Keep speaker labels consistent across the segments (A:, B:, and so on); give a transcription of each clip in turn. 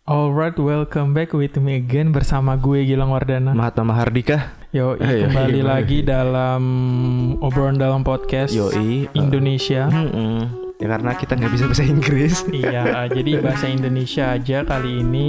A: Alright, welcome back with me again bersama gue Gilang Wardana.
B: Mahatma Mahardika.
A: Kembali lagi dalam obrolan dalam podcast Indonesia.
B: Ya karena kita nggak bisa bahasa Inggris.
A: Iya, jadi bahasa Indonesia aja kali ini.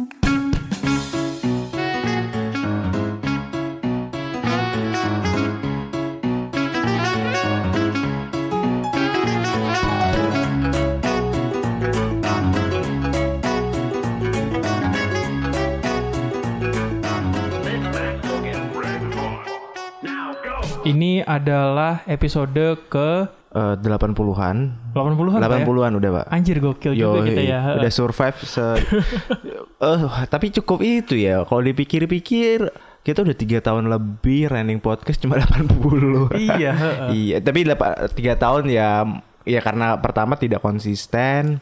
A: Ini adalah episode ke
B: 80-an.
A: 80-an
B: 80-an udah, Pak.
A: Anjir, gokil juga kita ya.
B: Udah survive tapi cukup itu ya. Kalau dipikir-pikir kita udah 3 tahun lebih running podcast cuma 80.
A: Iya,
B: Iya, tapi 3 tahun ya karena pertama tidak konsisten.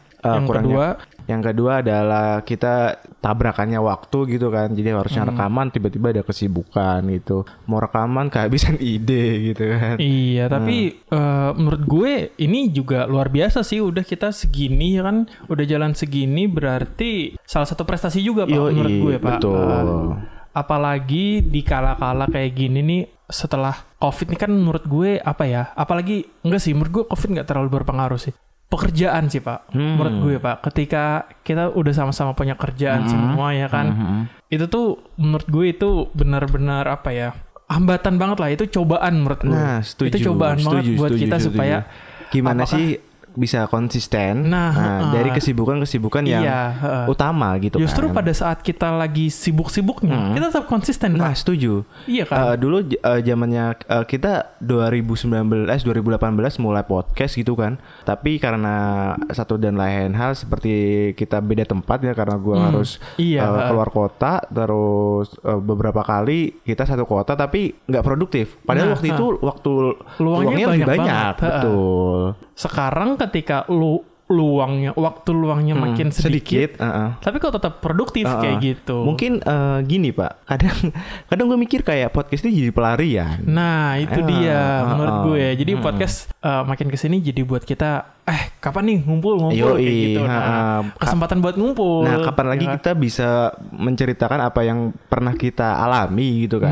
B: Yang kedua adalah kita tabrakannya waktu gitu kan. Jadi harusnya rekaman, tiba-tiba ada kesibukan gitu. Mau rekaman kehabisan ide gitu kan.
A: Iya, tapi menurut gue ini juga luar biasa sih. Udah kita segini ya kan, udah jalan segini berarti salah satu prestasi juga Pak menurut gue Pak.
B: Betul.
A: Apalagi di kala-kala kayak gini nih, setelah COVID ini kan menurut gue apalagi enggak sih, menurut gue COVID nggak terlalu berpengaruh sih. Pekerjaan sih Pak, menurut gue Pak, ketika kita udah sama-sama punya kerjaan semua ya kan, itu tuh menurut gue itu benar-benar hambatan banget lah, itu cobaan menurut gue.
B: Nah, setuju,
A: itu cobaan banget buat kita supaya
B: gimana sih bisa konsisten dari kesibukan yang utama gitu.
A: Justru
B: kan.
A: Pada saat kita lagi sibuk-sibuknya, kita tetap konsisten.
B: Nah, setuju.
A: Iya kan.
B: Dulu zamannya kita 2019, 2018 mulai podcast gitu kan. Tapi karena satu dan lain hal seperti kita beda tempat ya, karena gue harus keluar kota, terus beberapa kali kita satu kota tapi nggak produktif. Padahal waktu itu waktu luangnya lebih banyak. Betul.
A: Sekarang ketika waktu luangnya makin sedikit. Tapi kok tetap produktif kayak gitu.
B: Mungkin gini Pak, kadang gue mikir kayak podcast ini jadi pelarian.
A: Nah itu dia menurut gue. Jadi podcast makin kesini jadi buat kita kapan nih ngumpul kayak gitu. Kesempatan buat ngumpul.
B: Nah kapan lagi kita bisa menceritakan apa yang pernah kita alami gitu kan.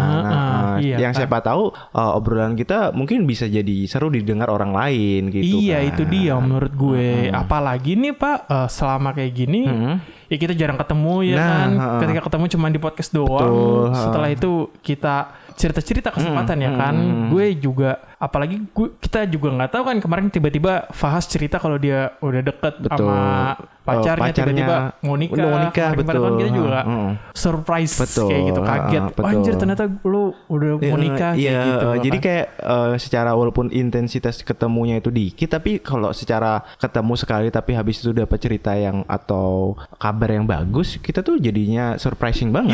B: Yang siapa tahu obrolan kita mungkin bisa jadi seru didengar orang lain gitu.
A: Iya itu dia menurut gue. Apalagi nih Pak, selama kayak gini ya kita jarang ketemu ya kan. Ketika ketemu cuma di podcast doang. Betul. Setelah itu kita cerita-cerita kesempatan ya kan. Gue juga apalagi kita juga nggak tahu kan, kemarin tiba-tiba Fahas cerita kalau dia udah deket sama pacarnya tiba-tiba mau nikah. Betul. Kan kita juga surprise kayak gitu, kaget. Anjir ternyata lu udah mau nikah kayak gitu.
B: Jadi kayak secara walaupun intensitas ketemunya itu dikit, tapi kalau secara ketemu sekali tapi habis itu dapat cerita yang atau kabar yang bagus, kita tuh jadinya surprising banget.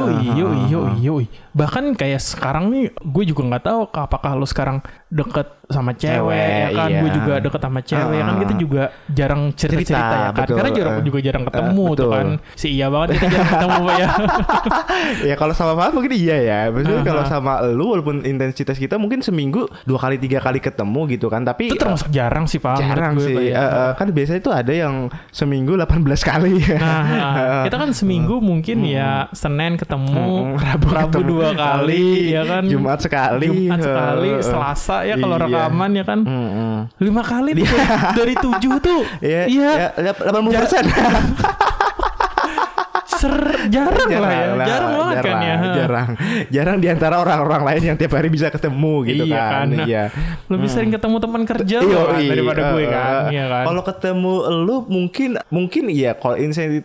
A: Yoi. Bahkan kayak sekarang nih gue juga nggak tahu apakah lo sekarang deket sama cewek ya kan. Gue juga deket sama cewek kan, kita juga jarang cerita ya kan. Karena juga jarang ketemu tuh kan. Iya banget kita jarang ketemu Pak ya.
B: Ya kalau sama Fahad mungkin iya ya. Maksudnya kalau sama lu walaupun intensitas kita mungkin seminggu 2 kali 3 kali ketemu gitu kan. Tapi
A: itu termasuk jarang sih Pak.
B: Jarang sih. Kan biasanya itu ada yang seminggu 18 kali.
A: Kita kan seminggu mungkin ya Senin ketemu, Rabu 2 kali ya kan.
B: Jumat sekali,
A: Selasa ya kalau rekaman ya kan. 5 kali tuh dari 7 tuh. Iya.
B: 80%.
A: Jarang banget kan ya.
B: Jarang di antara orang-orang lain yang tiap hari bisa ketemu gitu kan. Iya.
A: Lebih sering ketemu teman kerja daripada gue kan. Iya kan.
B: Kalau ketemu lu mungkin iya, kalau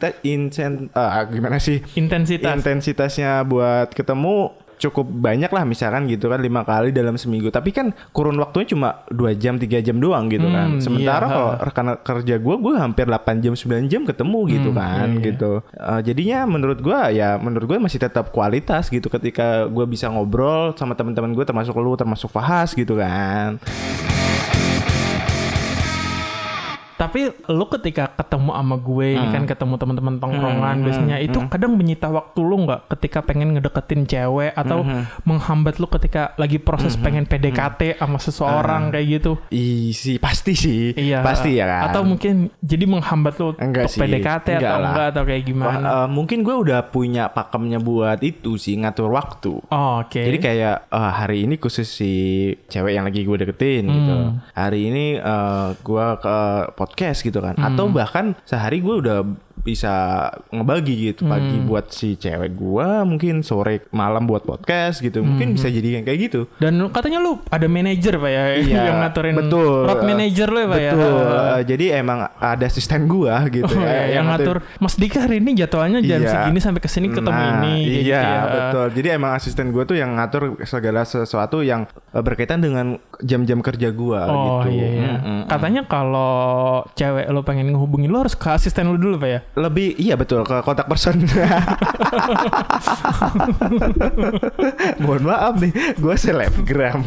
B: intensitasnya buat ketemu cukup banyak lah misalkan gitu kan 5 kali dalam seminggu. Tapi kan kurun waktunya cuma 2 jam 3 jam doang gitu kan. Sementara kalau rekan kerja gue hampir 8 jam 9 jam ketemu gitu kan gitu. Jadinya menurut gue masih tetap kualitas gitu ketika gue bisa ngobrol sama teman-teman gue, termasuk lu, termasuk Fahas gitu kan.
A: Tapi lu ketika ketemu sama gue, kan ketemu teman-teman tongkrongan biasanya itu kadang menyita waktu lu nggak ketika pengen ngedeketin cewek atau menghambat lu ketika lagi proses pengen PDKT sama seseorang kayak gitu?
B: Sih pasti sih.
A: Iya.
B: Pasti ya kan.
A: Atau mungkin jadi menghambat lu
B: enggak
A: untuk PDKT atau enggak atau kayak gimana?
B: Mungkin gue udah punya pakemnya buat itu sih, ngatur waktu.
A: Oh, oke.
B: Jadi kayak hari ini khusus si cewek yang lagi gue deketin gitu. Hari ini gue ke podcast gitu kan. Atau bahkan sehari gue udah bisa ngebagi gitu, pagi buat si cewek gue, mungkin sore malam buat podcast gitu. Mungkin bisa jadi kayak gitu.
A: Dan katanya lu ada manajer Pak ya, yang ngaturin.
B: Betul.
A: Road manager lu ya Pak ya.
B: Betul. Jadi emang ada asisten gue gitu
A: yang ngatur Mas Dika hari ini jadwalnya jam segini sampai kesini ketemu ini
B: gitu
A: ya.
B: Betul. Jadi emang asisten gue tuh yang ngatur segala sesuatu yang berkaitan dengan jam-jam kerja gue gitu.
A: Iya. Katanya kalau cewek lu pengen ngehubungin lu harus ke asisten lu dulu Pak ya.
B: Lebih iya betul, ke kontak person. Mohon maaf nih, gue selebgram.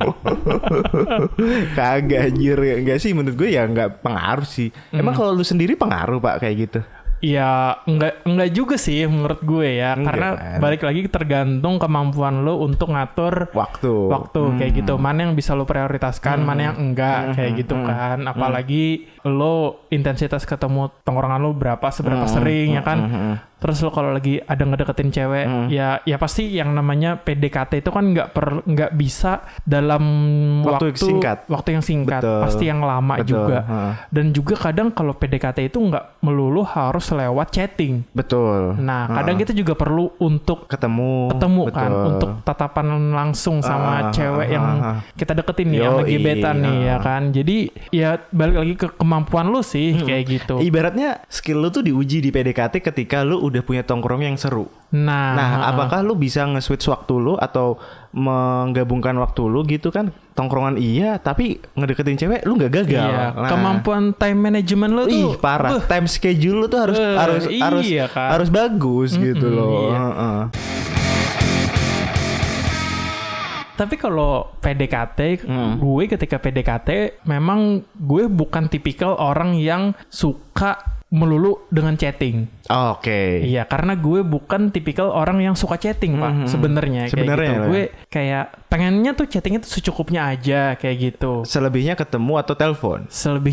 B: Kagak anjir. Enggak sih, menurut gue ya enggak pengaruh sih. Emang kalau lu sendiri pengaruh Pak kayak gitu?
A: Ya enggak juga sih menurut gue ya. Enggak, karena kan? Balik lagi tergantung kemampuan lo untuk ngatur waktu kayak gitu. Mana yang bisa lo prioritaskan, mana yang enggak kayak gitu kan. Apalagi lo intensitas ketemu tongkrongan lo seberapa sering ya kan. Terus lo kalau lagi ada ngedeketin cewek ya pasti yang namanya PDKT itu kan nggak bisa dalam waktu yang singkat. Betul. Pasti yang lama juga. Dan juga kadang kalau PDKT itu nggak melulu harus lewat chatting.
B: Betul.
A: Nah, kadang kita juga perlu untuk ketemu kan, untuk tatapan langsung sama cewek yang kita deketin nih, sama gebetan nih ya kan. Jadi ya balik lagi ke kemampuan lu sih kayak gitu.
B: Ibaratnya skill lu tuh diuji di PDKT ketika lu udah punya tongkrong yang seru. Nah, apakah lu bisa nge-switch waktu lu atau menggabungkan waktu lu gitu kan? Tongkrongan iya, tapi ngedeketin cewek lu nggak gagal.
A: Iya. Kemampuan time management lu tuh
B: parah. Time schedule lu tuh harus bagus gitu loh.
A: Iya. Tapi kalau PDKT, gue ketika PDKT memang gue bukan tipikal orang yang suka melulu dengan chatting.
B: Oke.
A: Iya, karena gue bukan tipikal orang yang suka chatting, Pak. Sebenarnya gitu. Gue kayak pengennya tuh chattingnya tuh secukupnya aja kayak gitu.
B: Selebihnya ketemu atau telepon?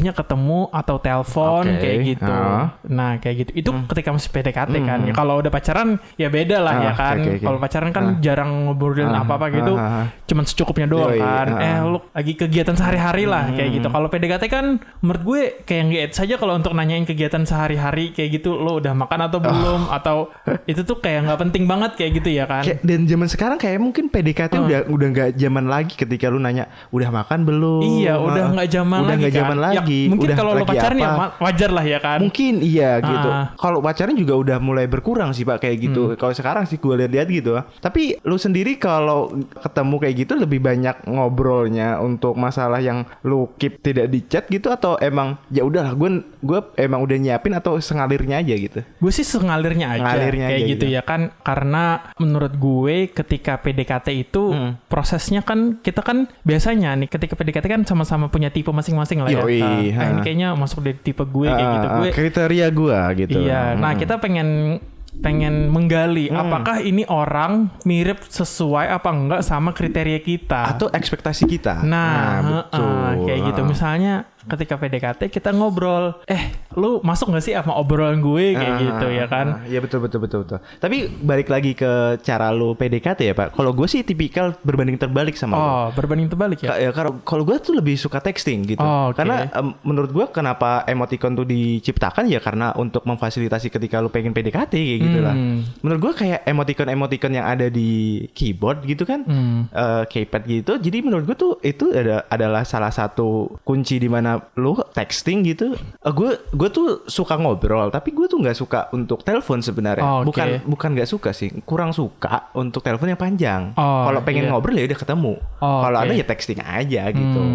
A: Kayak gitu. Nah, kayak gitu. Itu ketika masih PDKT kan. Ya, kalau udah pacaran ya beda lah ya kan. Kalau pacaran kan jarang ngobrolin apa-apa gitu. Cuman secukupnya doang kan. Lu lagi kegiatan sehari-hari lah kayak gitu. Kalau PDKT kan menurut gue kayak nge-add saja kalau untuk nanyain kegiatan sehari-hari kayak gitu, lo udah makan atau belum, atau itu tuh kayak nggak penting banget kayak gitu ya kan.
B: Dan zaman sekarang kayak mungkin PDKT udah nggak zaman lagi ketika lu nanya udah makan belum.
A: Iya, udah nggak zaman lagi. Ya, mungkin kalau lo pacaran ya wajar lah ya kan.
B: Mungkin iya gitu. Kalau pacaran juga udah mulai berkurang sih Pak kayak gitu. Kalau sekarang sih gue lihat gitu. Tapi lu sendiri kalau ketemu kayak gitu lebih banyak ngobrolnya untuk masalah yang lu keep tidak di chat gitu, atau emang ya udahlah gue emang udah nyiapin atau sengalirnya aja gitu? Gue
A: sih sengalirnya aja kayak gitu ya kan, karena menurut gue ketika PDKT itu prosesnya kan kita kan biasanya nih ketika PDKT kan sama-sama punya tipe masing-masing lah ya. Ini kayaknya masuk di tipe gue kayak gitu. Gue
B: kriteria gue gitu.
A: Iya. Nah, kita pengen menggali apakah ini orang mirip sesuai apa enggak sama kriteria kita
B: atau ekspektasi kita.
A: Nah betul. Kayak gitu. Misalnya ketika PDKT kita ngobrol, lu masuk gak sih sama obrolan gue kayak gitu ya kan?
B: Iya betul. Tapi balik lagi ke cara lu PDKT ya Pak. Kalau gue sih tipikal berbanding terbalik sama lu.
A: Berbanding terbalik ya?
B: Kalau gue tuh lebih suka texting gitu. Karena menurut gue kenapa emoticon tuh diciptakan ya karena untuk memfasilitasi ketika lu pengen PDKT kayak gitu lah. Menurut gue kayak emoticon yang ada di keyboard gitu kan, keypad gitu. Jadi menurut gue tuh itu adalah salah satu kunci di mana lu texting gitu. Gue tuh suka ngobrol, tapi gue tuh nggak suka untuk telepon sebenarnya. Bukan nggak suka sih, kurang suka untuk telepon yang panjang. Kalau pengen ngobrol ya udah ketemu. Kalau ada ya texting aja gitu.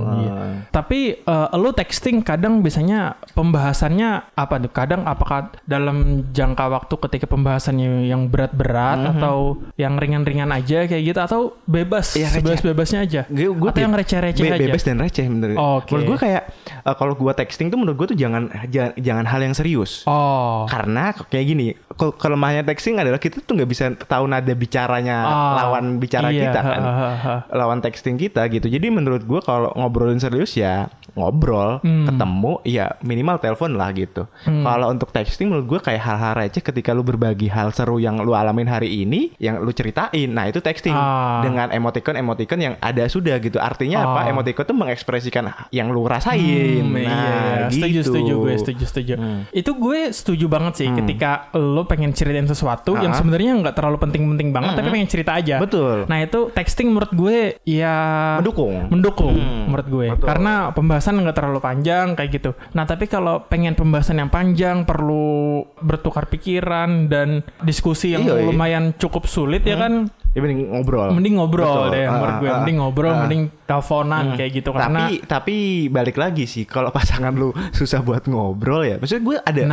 A: Tapi lu texting kadang biasanya pembahasannya apa tuh? Kadang apakah dalam jangka waktu ketika pembahasannya yang berat-berat atau yang ringan-ringan aja kayak gitu, atau bebas,
B: ya,
A: sebebas-bebasnya aja? Atau yang receh-receh aja?
B: Bebas dan receh menurut. Menurut gue kayak kalau gue texting tuh menurut gue tuh jangan hal yang serius. Karena kayak gini, kelemahannya texting adalah kita tuh nggak bisa tahu nada bicaranya lawan bicara kita kan, lawan texting kita gitu. Jadi menurut gue kalau ngobrolin serius ya ngobrol, ketemu ya minimal telepon lah gitu. Kalau untuk texting menurut gue kayak hal-hal receh ketika lu berbagi hal seru yang lu alamin hari ini, yang lu ceritain, nah itu texting dengan emoticon yang ada sudah gitu. Artinya apa? Emoticon tuh mengekspresikan yang lu rasain. Nah, gitu.
A: Setuju. Itu gue setuju banget sih ketika lo pengen ceritain sesuatu yang sebenarnya nggak terlalu penting-penting banget, tapi pengen cerita aja.
B: Betul.
A: Nah itu texting menurut gue ya mendukung menurut gue. Betul. Karena pembahasan nggak terlalu panjang kayak gitu. Nah tapi kalau pengen pembahasan yang panjang, perlu bertukar pikiran dan diskusi yang lumayan cukup sulit ya kan.
B: Ya mending ngobrol.
A: Betul. Deh menurut gue. Mending ngobrol, mending teleponan kayak gitu. Karena
B: tapi balik lagi sih, kalau pasangan lu susah buat ngobrol ya. Maksudnya gue ada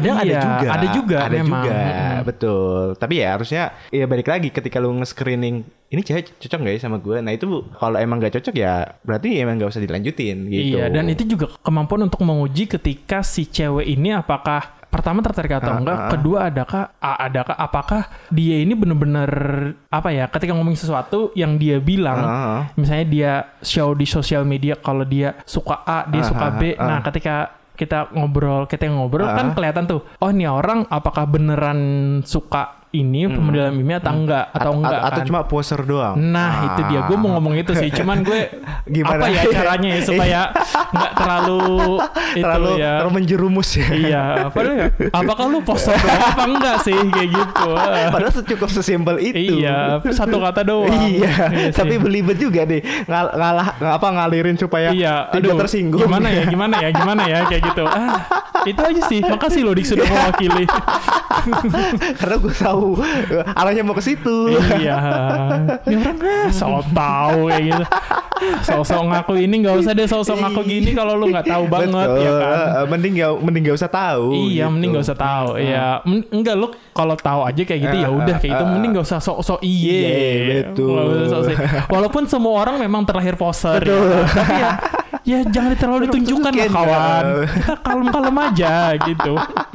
B: ada juga memang. Betul. Tapi ya harusnya ya balik lagi ketika lu nge-screening ini cewek cocok gak ya sama gue. Nah itu kalau emang gak cocok ya berarti emang gak usah dilanjutin gitu.
A: Iya, dan itu juga kemampuan untuk menguji ketika si cewek ini apakah pertama tertarik atau enggak, kedua adakah apakah dia ini benar-benar apa ya, ketika ngomongin sesuatu yang dia bilang, misalnya dia show di sosial media kalau dia suka A, dia suka B. Nah, ketika kita ngobrol kan kelihatan tuh, oh ini orang apakah beneran suka ini pemodelan meme atau enggak
B: atau
A: kan?
B: Cuma poser doang.
A: Nah itu dia, gue mau ngomong itu sih, cuman gue gimana apa ya caranya ya supaya nggak terlalu
B: menjerumus ya.
A: Iya, apakah lu poser doang apa enggak sih kayak gitu.
B: Padahal cukup sesimpel itu.
A: Iya, satu kata doang.
B: Iya tapi belibet juga deh ngalirin supaya tidak tersinggung.
A: Gimana ya kayak gitu. Itu aja sih. Makasih loh Dik sudah mewakili.
B: Karena gue tahu arahnya mau ke situ.
A: Iya. Ini orang sok tahu kayak gitu. Sosok ngaku ini nggak usah deh sosok ngaku gini kalau lu nggak tahu banget. Betul. Ya kan.
B: Mending nggak usah tahu.
A: Iya, gitu. Mending nggak usah tahu. Ya, enggak lu kalau tahu aja kayak gitu ya udah kayak gitu. Mending nggak usah sok-sok
B: betul.
A: Walaupun semua orang memang terlahir poser. Ya, tapi ya jangan terlalu ditunjukkan lah kawan. Kita kalem-kalem aja gitu.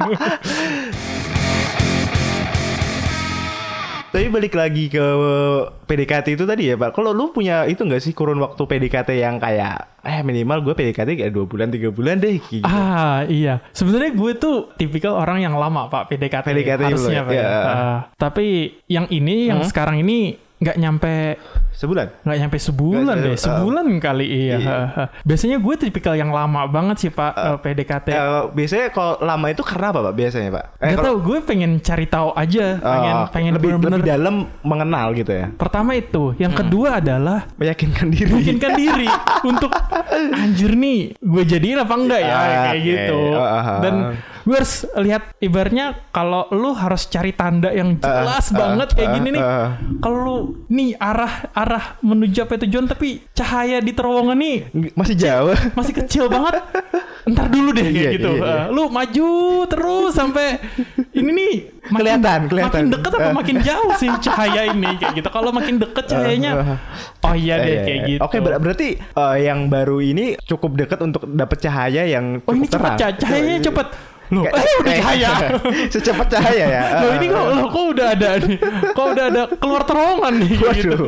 B: Tapi balik lagi ke PDKT itu tadi ya Pak. Kalau lu punya itu gak sih kurun waktu PDKT yang kayak minimal gue PDKT kayak 2 bulan 3 bulan deh gitu.
A: Iya. Sebenarnya gue tuh tipikal orang yang lama Pak PDKT harusnya Pak. Ya. Tapi yang ini yang sekarang ini nggak nyampe
B: sebulan.
A: Nggak nyampe sebulan deh. Sebulan kali iya. Biasanya gue tipikal yang lama banget sih Pak PDKT.
B: Biasanya kalau lama itu karena apa Pak biasanya Pak?
A: Gak tau, gue pengen cari tahu aja. Pengen
B: lebih dalam mengenal gitu ya.
A: Pertama itu. Yang kedua adalah
B: meyakinkan diri
A: untuk anjir nih gue jadiin apa enggak ya kayak gitu. Dan gue harus lihat ibaratnya kalau lu harus cari tanda yang jelas banget kayak gini nih. Kalau lu nih arah menuju apa tujuan tapi cahaya di terowongan nih
B: masih jauh,
A: masih kecil banget. Ntar dulu deh kayak gitu. Lu maju terus sampai ini nih
B: kelihatan.
A: Makin deket apa makin jauh sih cahaya ini kayak gitu. Kalau makin deket cahayanya deh kayak gitu.
B: Oke, berarti yang baru ini cukup dekat untuk dapat cahaya yang cukup
A: ini
B: terang.
A: Cahayanya cepet. Loh, udah cahaya.
B: Secepat cahaya ya.
A: Loh, ini kok udah ada nih. Kok udah ada keluar terowongan nih gitu.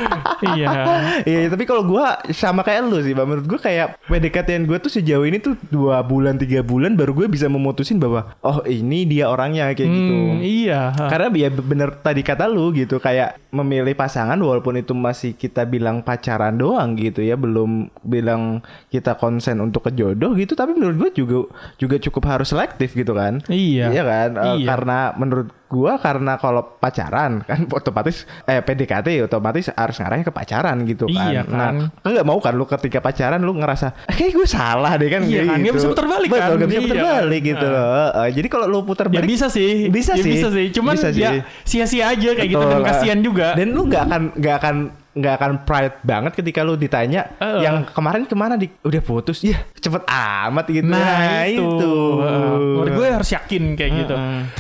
A: Iya,
B: tapi kalau gue sama kayak lu sih, menurut gue kayak PDKT-an gue tuh sejauh ini tuh 2 bulan 3 bulan baru gue bisa memutusin bahwa oh ini dia orangnya kayak gitu.
A: Iya.
B: Karena ya bener tadi kata lu gitu, kayak memilih pasangan walaupun itu masih kita bilang pacaran doang gitu ya, belum bilang kita konsen untuk ke jodoh gitu, tapi menurut gue juga cukup harus selektif gitu kan.
A: Iya
B: kan. Karena menurut gua karena kalau pacaran kan otomatis PDKT otomatis harus ngarahnya ke pacaran gitu kan.
A: Iya kan.
B: Nah, nggak mau kan lu ketika pacaran lu ngerasa kayak gue salah deh kan.
A: Iya kan,
B: gitu.
A: Gak bisa putar balik kan.
B: Betul, gak bisa putar balik gitu loh. Jadi kalau lu putar balik
A: bisa sih.
B: Bisa sih.
A: Cuman ya sia-sia aja kayak gitu dan kasihan juga.
B: Dan lu nggak akan nggak akan pride banget ketika lu ditanya yang kemarin kemana udah putus, ya cepet amat gitu.
A: Nah itu. Menurut gue harus yakin kayak gitu.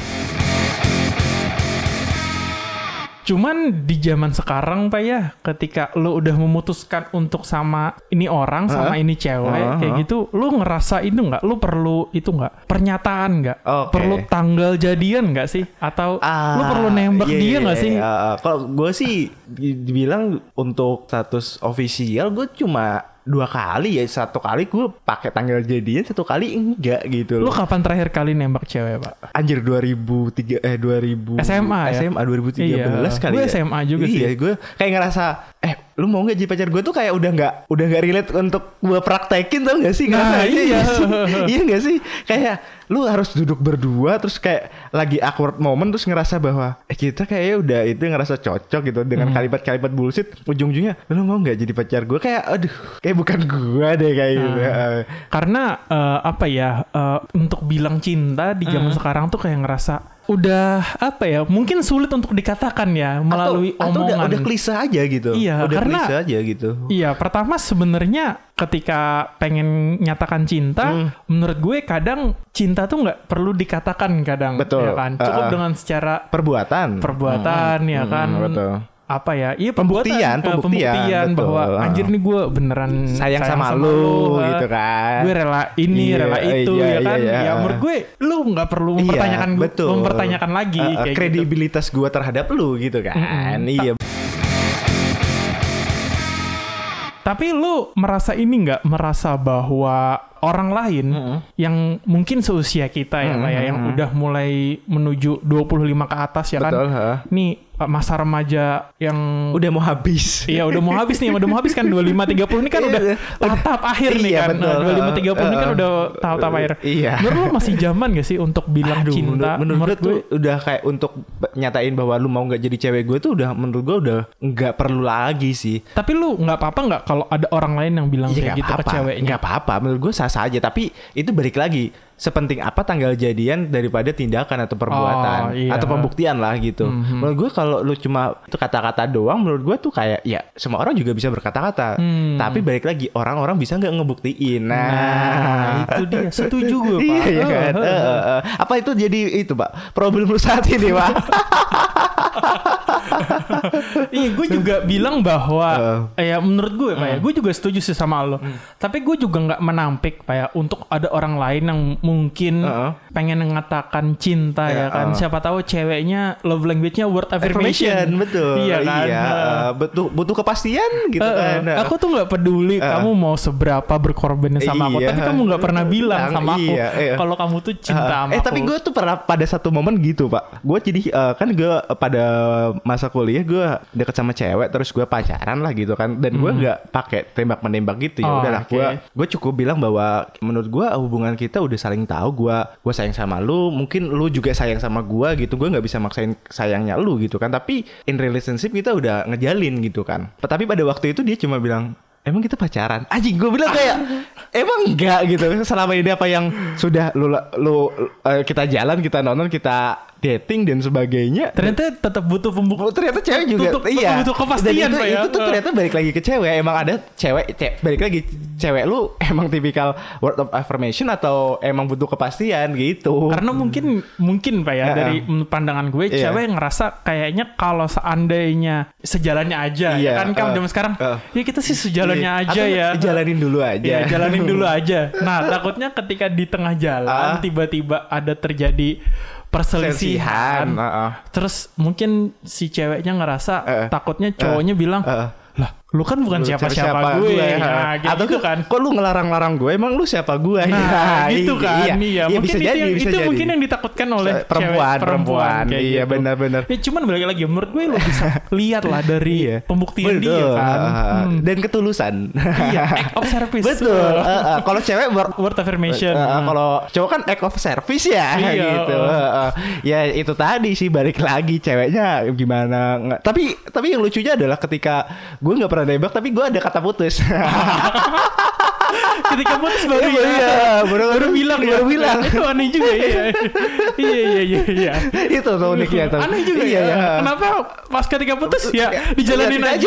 A: Cuman di zaman sekarang Pak ya, ketika lu udah memutuskan untuk sama ini orang, sama ini cewek, kayak gitu, lu ngerasa itu nggak? Lu perlu itu nggak? Pernyataan nggak? Perlu tanggal jadian nggak sih? Atau lu perlu nembak dia nggak sih?
B: Kalau gue sih dibilang untuk status ofisial, gue cuma 2 kali ya. 1 kali gue pakai tanggal jadian, 1 kali enggak gitu
A: loh. Lu
B: loh.
A: kapan terakhir kali nembak cewek Pak?
B: Anjir 2000
A: SMA ya?
B: SMA 2013 kali
A: gue
B: ya.
A: SMA juga sih.
B: Iya, gue kayak ngerasa lu mau gak jadi pacar gue tuh kayak udah gak relate untuk gue praktekin, tau gak sih? Iya gak sih? Kayak lu harus duduk berdua terus kayak lagi awkward moment terus ngerasa bahwa kita kayaknya udah itu ngerasa cocok gitu dengan kalimat-kalimat bullshit, ujung-ujungnya lu mau gak jadi pacar gue? Kayak aduh, kayak bukan gue deh kayak gitu.
A: Karena apa ya, untuk bilang cinta di zaman sekarang tuh kayak ngerasa udah apa ya, mungkin sulit untuk dikatakan ya melalui omongan.
B: Atau udah klise aja gitu.
A: Iya,
B: udah
A: karena
B: klise aja gitu.
A: Iya, pertama sebenarnya ketika pengen nyatakan cinta, menurut gue kadang cinta tuh nggak perlu dikatakan kadang.
B: Betul.
A: Ya kan? Cukup dengan secara
B: perbuatan
A: ya kan.
B: Betul.
A: Apa ya? Iya,
B: pembuktian
A: bahwa anjir nih gue beneran
B: sayang sama lu gitu kan.
A: Gue rela ini, rela itu ya kan. Ya menurut gue lu nggak perlu mempertanyakan lagi kayak
B: kredibilitas gue terhadap lu gitu kan. Iya.
A: Tapi lu merasa ini nggak, merasa bahwa orang lain yang mungkin seusia kita ya Pak ya, yang udah mulai menuju 25 ke atas ya kan.
B: Betul,
A: nih masa remaja yang
B: udah mau habis.
A: Iya, udah mau habis nih, udah mau habis kan 25-30 ini kan udah tahap akhir nih kan.
B: Betul.
A: 25-30 ini kan udah tahap akhir.
B: Iya.
A: Menurut lu masih zaman gak sih untuk bilang cinta?
B: Menurut gue udah kayak untuk nyatain bahwa lu mau nggak jadi cewek gue tuh udah, menurut gue udah nggak perlu lagi sih.
A: Tapi lu nggak apa-apa nggak kalau ada orang lain yang bilang kayak gitu ke ceweknya?
B: Nggak apa-apa, menurut gue sah saja. Tapi itu balik lagi, sepenting apa tanggal jadian daripada tindakan atau perbuatan atau pembuktian lah gitu. Menurut gue kalau lu cuma itu kata-kata doang, menurut gue tuh kayak ya semua orang juga bisa berkata-kata. Tapi balik lagi, orang-orang bisa nggak ngebuktiin. Nah
A: itu dia, setuju gue Pak.
B: Iya kan? Apa itu jadi itu Pak problem lu saat ini Pak?
A: Iya, gue juga bilang bahwa ya menurut gue Pak ya, gue juga setuju sih sama lo. Tapi gue juga nggak menampik Pak ya untuk ada orang lain yang mungkin pengen mengatakan cinta ya kan. Siapa tahu ceweknya love language-nya word affirmation.
B: Betul.
A: Iya kan.
B: Butuh kepastian gitu kan.
A: Aku tuh nggak peduli kamu mau seberapa berkorbannya sama aku, tapi kamu nggak pernah bilang sama aku kalau kamu tuh cinta sama aku.
B: Tapi gue tuh pernah pada satu momen gitu Pak. Gue jadi kan gue pada masa kuliah gue deket sama cewek, terus gue pacaran lah gitu kan, dan gue nggak pakai tembak menembak gitu ya. Udahlah, gue cukup bilang bahwa menurut gue hubungan kita udah saling tahu. Gue sayang sama lu, mungkin lu juga sayang sama gue gitu. Gue nggak bisa maksain sayangnya lu gitu kan, tapi in relationship kita udah ngejalin gitu kan. Tapi pada waktu itu dia cuma bilang, emang kita pacaran? Anjing, gue bilang kayak emang enggak gitu. Selama ini apa yang sudah lu kita jalan, kita nonton, kita dating dan sebagainya,
A: ternyata tetap butuh pembuktian.
B: Ternyata cewek juga
A: butuh kepastian
B: dan itu tuh ternyata balik lagi ke cewek. Emang ada cewek balik lagi, cewek lu emang tipikal word of affirmation atau emang butuh kepastian gitu.
A: Karena mungkin Pak ya, dari pandangan gue, cewek ngerasa kayaknya kalau seandainya sejalannya aja ya kan, zaman sekarang ya kita sih sejalannya aja ya,
B: jalanin dulu aja.
A: Ya, jalanin dulu aja. Nah, takutnya ketika di tengah jalan tiba-tiba ada terjadi perselisihan. Terus mungkin si ceweknya ngerasa takutnya cowoknya bilang, lah lu kan bukan siapa-siapa gue. Nah,
B: atau
A: gitu kan,
B: kok lu ngelarang-larang gue, emang lu siapa gue?
A: Nah, gitu kan. Iya, mungkin
B: bisa jadi,
A: itu mungkin yang ditakutkan oleh perempuan.
B: Iya,
A: gitu.
B: benar-benar.
A: Ya, cuman balik lagi, menurut gue lu bisa lihat lah dari pembuktian dia kan.
B: Dan ketulusan.
A: Iya, act of service.
B: Betul. Kalau cewek
A: word affirmation.
B: Kalau cowok kan act of service ya, gitu. Ya itu tadi sih, balik lagi ceweknya gimana. Tapi yang lucunya adalah ketika gue nggak pernah nembak, tapi gue ada kata putus.
A: Ketika putus baru baru bilang. Itu aneh juga ya. Iya.
B: Itu tuh uniknya tuh.
A: Aneh juga ya. Kenapa pas ketika putus ya dijalanin aja.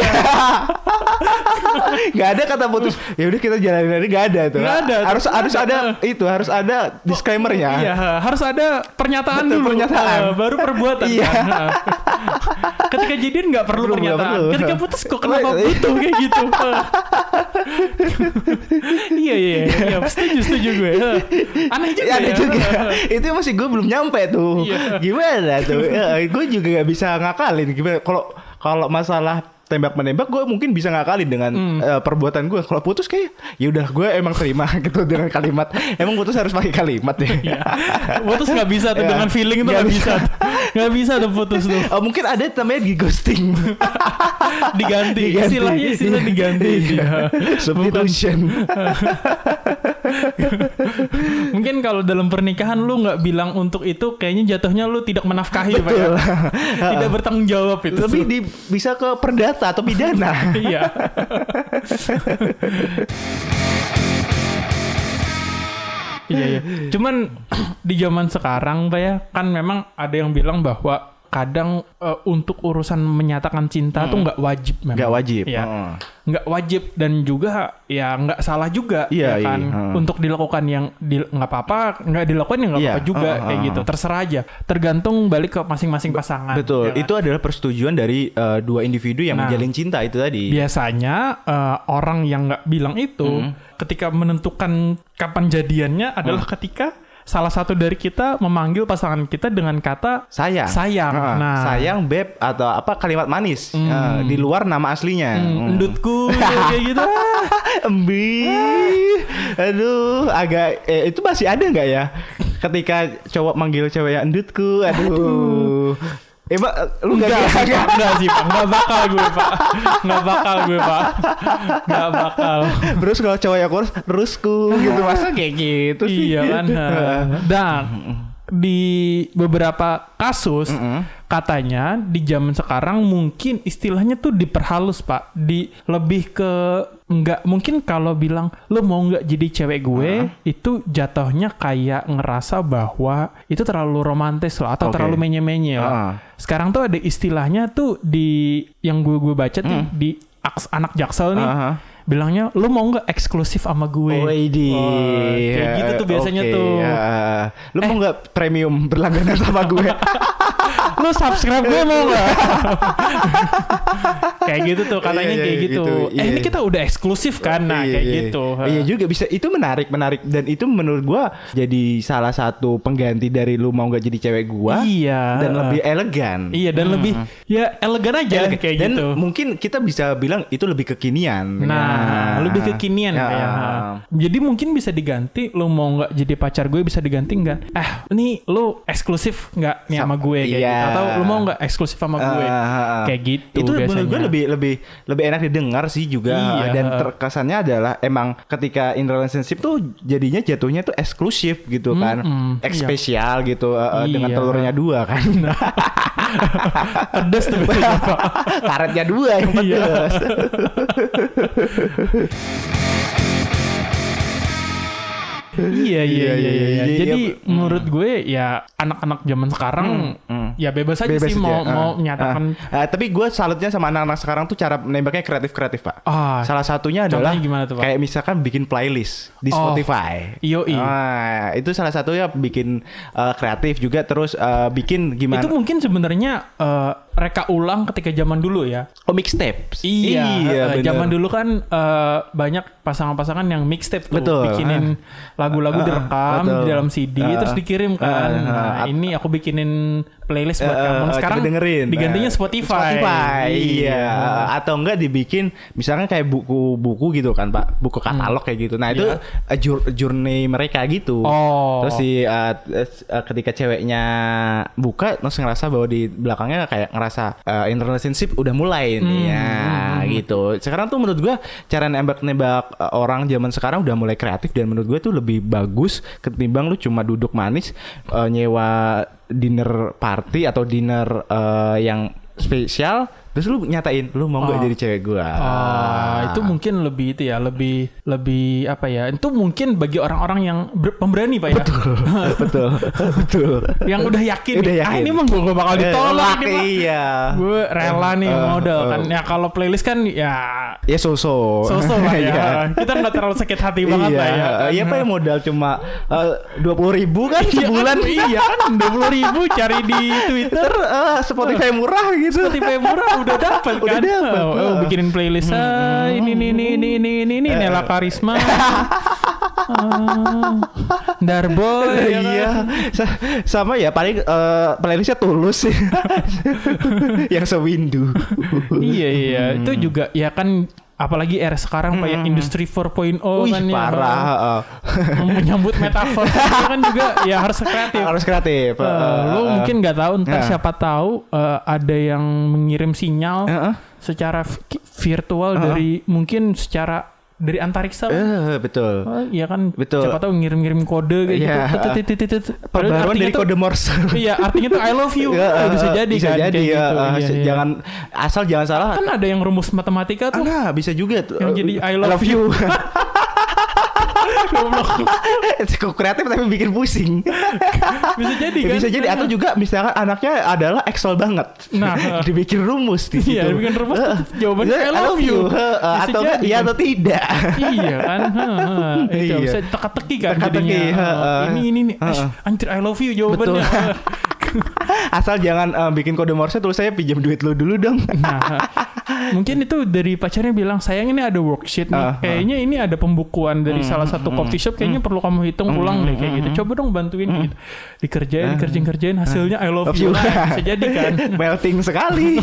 B: Gak ada kata putus. Ya udah kita jalanin aja, gak ada tuh.
A: Gak ada.
B: Harus ada disclaimer-nya.
A: Iya, harus ada pernyataan dulu. Baru perbuatan.
B: Iya.
A: Kan? Ketika jadian nggak perlu pernyataan. Ketika putus kok kenapa butuh kayak gitu? Iya. Setuju gue. Aneh juga. Itu masih gue belum nyampe tuh. Iya. Gimana tuh? Gue juga nggak bisa ngakalin. Gimana? Kalau masalah tembak menembak gue mungkin bisa ngakalin dengan perbuatan gue. Kalau putus kayak ya udah gue emang terima gitu dengan kalimat. Emang putus harus pakai kalimat ya. Putus nggak bisa tuh dengan feeling itu nggak bisa. Nggak bisa tuh putus tuh.
B: Mungkin ada namanya ghosting.
A: diganti. Istilah diganti.
B: Substitution.
A: Mungkin kalau dalam pernikahan lu nggak bilang untuk itu, kayaknya jatuhnya lu tidak menafkahi.
B: Betul.
A: Pak ya? Tidak bertanggung jawab itu.
B: Tapi bisa ke perdata atau pidana.
A: Iya. Iya. Cuman di zaman sekarang Pak ya, kan memang ada yang bilang bahwa kadang untuk urusan menyatakan cinta tuh nggak wajib memang.
B: Nggak wajib.
A: Ya. Nggak wajib dan juga ya nggak salah juga ya kan. Untuk dilakukan yang nggak apa-apa, nggak dilakukan yang nggak apa-apa juga kayak gitu. Terserah aja. Tergantung balik ke masing-masing pasangan.
B: Betul.
A: Ya kan?
B: Itu adalah persetujuan dari dua individu yang menjalin cinta itu tadi.
A: Biasanya orang yang nggak bilang itu ketika menentukan kapan jadiannya adalah ketika salah satu dari kita memanggil pasangan kita dengan kata sayang.
B: Sayang, beb, atau apa kalimat manis di luar nama aslinya.
A: Endutku kayak gitu.
B: Embi. Aduh, agak itu masih ada nggak ya? Ketika cowok manggil ceweknya endutku, aduh. Lu enggak
A: sih Pak. Enggak bakal gue Pak. Enggak bakal.
B: Terus kalau cowoknya kurus, rusku gitu, masa kayak gitu sih.
A: Iya kan. Dan di beberapa kasus katanya di zaman sekarang mungkin istilahnya tuh diperhalus Pak, lebih ke nggak mungkin kalau bilang lo mau nggak jadi cewek gue itu jatuhnya kayak ngerasa bahwa itu terlalu romantis loh atau terlalu menye-menye loh. Sekarang tuh ada istilahnya tuh di yang gue baca tuh di anak Jaksel nih. Bilangnya lu mau nggak eksklusif sama gue? Kayak gitu tuh biasanya tuh.
B: Lu mau nggak premium berlangganan sama gue?
A: Lu subscribe gue mau nggak? Kayak gitu tuh katanya kayak gitu. Ini kita udah eksklusif kan? Nah kayak gitu.
B: Iya juga bisa. Itu menarik dan itu menurut gue jadi salah satu pengganti dari lu mau nggak jadi cewek gue.
A: Iya.
B: Dan lebih elegan.
A: Iya dan lebih ya elegan aja kayak
B: dan
A: gitu.
B: Dan mungkin kita bisa bilang itu lebih kekinian.
A: Lebih kekinian kayak. Jadi mungkin bisa diganti. Lu mau nggak jadi pacar gue bisa diganti nggak? Nih lu eksklusif nggak nih sama gue kayak gitu. Atau lu mau nggak eksklusif sama gue kayak gitu.
B: Itu
A: biasanya.
B: menurut gue lebih enak didengar sih juga. Dan terkesannya adalah emang ketika in relationship tuh jadinya jatuhnya tuh eksklusif gitu kan. Spesial gitu dengan telurnya 2 kan.
A: Pedes tuh.
B: Karetnya 2 yang pedes.
A: Iya. Jadi menurut gue ya anak-anak zaman sekarang ya bebas aja sih mau menyatakan.
B: Tapi gue salutnya sama anak-anak sekarang tuh cara menembaknya kreatif Pak. Salah satunya adalah
A: tuh, Pak?
B: Kayak misalkan bikin playlist di Spotify. Itu salah satunya bikin kreatif juga terus bikin gimana?
A: Itu mungkin sebenarnya reka ulang ketika zaman dulu ya.
B: Mixtapes.
A: Iya zaman dulu kan banyak pasangan-pasangan yang mixtape tuh. Bikinin lagu-lagu direkam di dalam CD terus dikirim kan. Ini aku bikinin playlist buat kamu. Sekarang
B: dengerin.
A: Digantinya Spotify.
B: Iya. Atau enggak dibikin misalkan kayak buku-buku gitu kan Pak. Buku katalog kayak gitu. Nah itu journey mereka gitu. Terus ketika ceweknya buka terus ngerasa bahwa di belakangnya kayak ngerasa in relationship udah mulai nih gitu. Sekarang tuh menurut gua cara nembak orang zaman sekarang udah mulai kreatif dan menurut gua tuh lebih bagus ketimbang lu cuma duduk manis nyewa dinner party atau dinner yang spesial Terus lu nyatain lu mau nggak jadi cewek gue.
A: Itu mungkin lebih itu ya, lebih apa ya? Itu mungkin bagi orang-orang yang pemberani Pak ya. Betul. Yang udah yakin. Ini mah gue bakal ditolak nih.
B: Iya.
A: Gue rela nih modal kan. Ya kalau playlist kan ya
B: so-so
A: lah ya. Kita nggak terlalu sakit hati banget lah ya.
B: Iya Pak, modal cuma 20.000 kan sebulan.
A: Iya kan 20.000 cari di Twitter.
B: Spotify murah gitu.
A: Spotify murah udah dapat kan. Bikinin playlist ini Nela Karisma. Darboy.
B: Iya. Sama ya paling playlistnya Tulus sih. Yang sewindu.
A: Iya. Itu juga ya kan, apalagi era sekarang Pak ya, industri 4.0 kan ya.
B: Parah.
A: Menyambut metaverse kan juga ya harus kreatif. Lu mungkin nggak tahu, ntar siapa tahu ada yang mengirim sinyal secara virtual dari mungkin secara dari antariksa.
B: Betul.
A: Iya kan.
B: Betul.
A: Siapa tahu ngirim-ngirim kode kayak gitu.
B: Perbaruan dari kode Morse.
A: Iya, artinya tuh I love you. Bisa jadi
B: bisa
A: kan.
B: Jadi ya.
A: Gitu.
B: Jangan salah.
A: Kan ada yang rumus matematika tuh.
B: Bisa juga tuh.
A: Yang jadi I love you.
B: Cukup kreatif tapi bikin pusing.
A: Bisa jadi kan.
B: Bisa jadi, atau juga misalkan anaknya adalah Excel banget.
A: Nah,
B: dibikin rumus di situ.
A: Iya, dibikin rumus jawabannya I love you.
B: Atau kan iya atau tidak.
A: Iya kan. Itu bisa teka-teki kan jadinya. Ini anjir I love you jawabannya.
B: Asal jangan bikin kode Morse tulis saya pinjam duit lu dulu dong.
A: Nah, mungkin itu dari pacarnya bilang, sayang ini ada worksheet nih. Kayaknya ini ada pembukuan dari salah satu coffee shop. Kayaknya perlu kamu hitung ulang deh kayak gitu. Coba dong bantuin gitu. Dikerjain hasilnya I love you. Bisa jadi kan.
B: Melting sekali.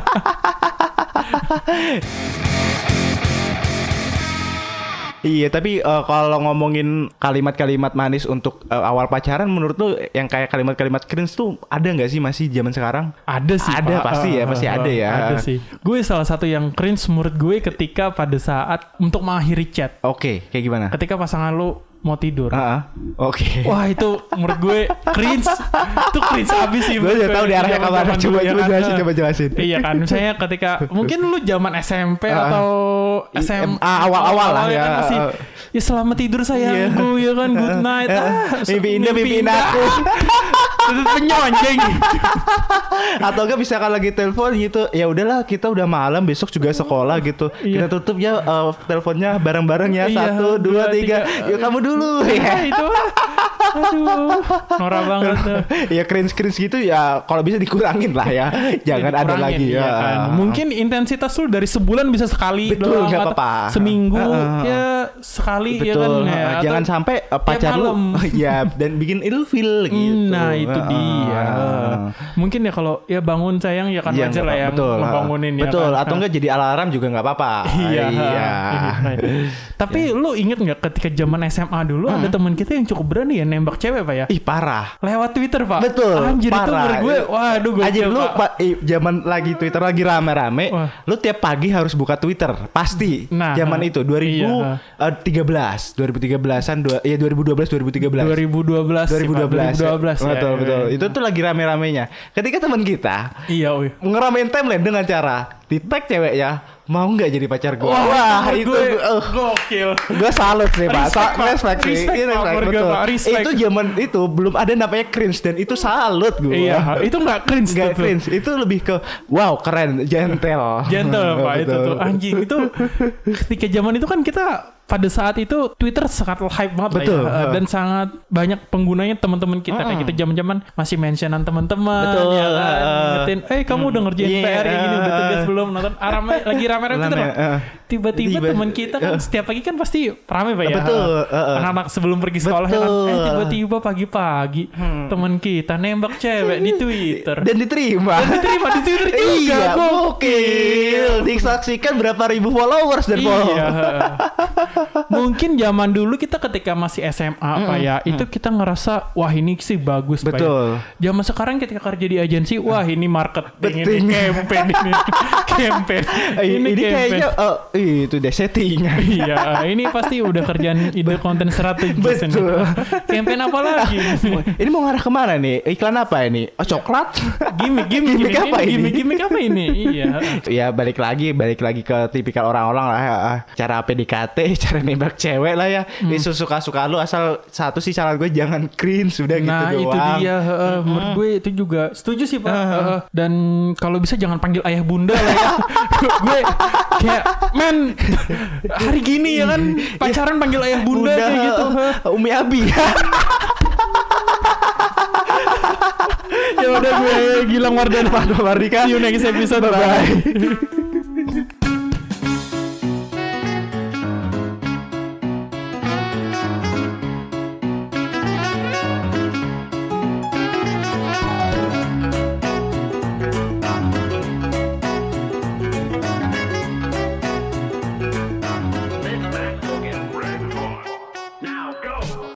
B: Iya, tapi kalau ngomongin kalimat-kalimat manis untuk awal pacaran, menurut lu yang kayak kalimat-kalimat cringe tuh ada nggak sih masih zaman sekarang?
A: Ada sih,
B: ada
A: Pak.
B: pasti ada ya.
A: Ada sih. Gue salah satu yang cringe menurut gue ketika pada saat untuk mengakhiri chat.
B: Oke, kayak gimana?
A: Ketika pasangan lu mau tidur.
B: Oke.
A: Wah, itu menurut gue cringe. Itu cringe abis sih.
B: Gue udah tahu di arahnya kemana. Coba jelasin.
A: Iya kan, misalnya ketika mungkin lu zaman SMP atau SMA
B: awal-awal lah ya.
A: Kan masih ya selamat tidur sayangku, ya kan, good night.
B: Mimpi indah aku.
A: Penyonjeng.
B: Atau enggak misalkan lagi telepon gitu, ya udahlah kita udah malam, besok juga sekolah gitu. Kita tutup ya teleponnya bareng-bareng ya. 1, 2, 3. Yuk kamu dulu ya.
A: Itu. Aduh, norak banget tuh.
B: Ya cringe gitu ya, kalau bisa dikurangin lah ya. Jangan ada lagi ya.
A: Kan? Mungkin intensitas lu dari sebulan bisa sekali.
B: Betul, nggak apa-apa.
A: Seminggu ya sekali.
B: Betul.
A: Ya kan. Ya,
B: jangan sampai pacar lu ya dan bikin ilfil gitu.
A: Nah itu dia. Mungkin ya kalau ya bangun sayang ya kan wajar lah ya.
B: Betul.
A: Membangunin ya.
B: Betul.
A: Kan?
B: Atau enggak jadi alarm juga nggak apa-apa.
A: Iya. Tapi lu inget nggak ketika zaman SMA dulu ada teman kita yang cukup berani ya nembak cewek Pak ya?
B: Ih parah.
A: Lewat Twitter Pak.
B: Anjir,
A: parah.
B: itu menurut
A: gue, waduh gue.
B: Anjir lu zaman lagi Twitter lagi rame-rame, lu tiap pagi harus buka Twitter pasti. Zaman itu 2013-an ya 2012. Betul. Itu tuh lagi rame-ramenya. Ketika teman kita ngeramein timeline dengan cara di-tag cewek ya, mau nggak jadi pacar gue? Wah itu
A: gokil.
B: Gue salut sih Pak. Respect sih. Betul. Itu zaman itu belum ada namanya cringe dan itu salut gue.
A: Iya, itu nggak cringe.
B: Nggak cringe. Itu lebih ke wow keren, gentle Pak. Itu tuh anjing. Itu ketika zaman itu kan kita pada saat itu Twitter sangat hype banget lah ya. Dan sangat banyak penggunanya teman-teman kita. Kayak kita zaman-zaman masih mentionan teman-teman. Betul.
A: Ya kan? Ngetin, kamu udah ngerjain PR ini udah tugas belum, nonton lagi rame-rame Twitter. Tiba-tiba teman kita kan setiap pagi kan pasti rame Pak ya.
B: Betul.
A: Anak-anak sebelum pergi sekolah kan. Tiba-tiba pagi-pagi teman kita nembak cewek di Twitter.
B: Dan diterima
A: di Twitter juga.
B: Iya, gokil. Disaksikan berapa ribu followers dan follower.
A: mungkin zaman dulu kita ketika masih SMA Pak ya, itu kita ngerasa wah ini sih bagus Pak.
B: Betul.
A: Ya. Zaman sekarang ketika kerja di agensi, wah ini marketing, ini campaign, ini campaign.
B: Ini kayaknya itu deh setting.
A: Iya, ini pasti udah kerjaan ide konten strategi.
B: Betul.
A: Campaign apa lagi?
B: Ini mau ngarah kemana nih? Iklan apa ini? Oh, coklat?
A: Gimik apa ini? Gimik apa ini? Iya.
B: Ya balik lagi ke tipikal orang-orang lah ya. Cara PDKT, cara nembak cewek lah ya. Suka-suka lu, asal satu sih saran gue jangan cringe, sudah gitu doang. Nah
A: itu dia. Menurut gue itu juga setuju sih Pak. Dan kalau bisa jangan panggil ayah bunda lah ya. Gue kayak men hari gini ya kan pacaran panggil ayah bunda kayak gitu.
B: Umi Abi.
A: Ya udah, gue Gilang Wardana,
B: Mardika.
A: See you next episode. Bye.